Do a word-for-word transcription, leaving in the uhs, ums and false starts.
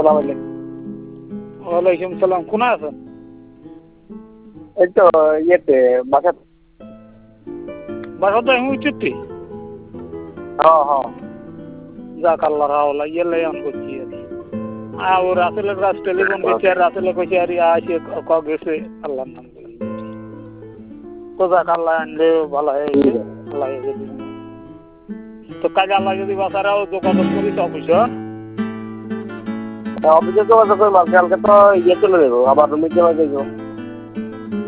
আসসালামু আলাইকুম। ওয়ালাইকুম সালাম। কোথায় আছেন? এই তো ইয়েতে বাসা। বাসা তো আমি উচিত। হ্যাঁ হ্যাঁ। যাক আল্লাহ রাওলা ইয়েলে অন করছি আর আর রাসেলের কাছ টেলিফোন করছি আর রাসেলে কইছে আর আসে ক গেছে আল্লাহর নাম বলি তো যাক আল্লাহ আনলে ভালো হয়েছে আল্লাহ যদি তো কাজে আল্লাহ যদি বাসারাও যোগাযোগ করিস অফিসে অফিসে যোগাযোগ করবো কালকে তো ইয়ে চলে যাবো আবার রুমে চলে যাবো।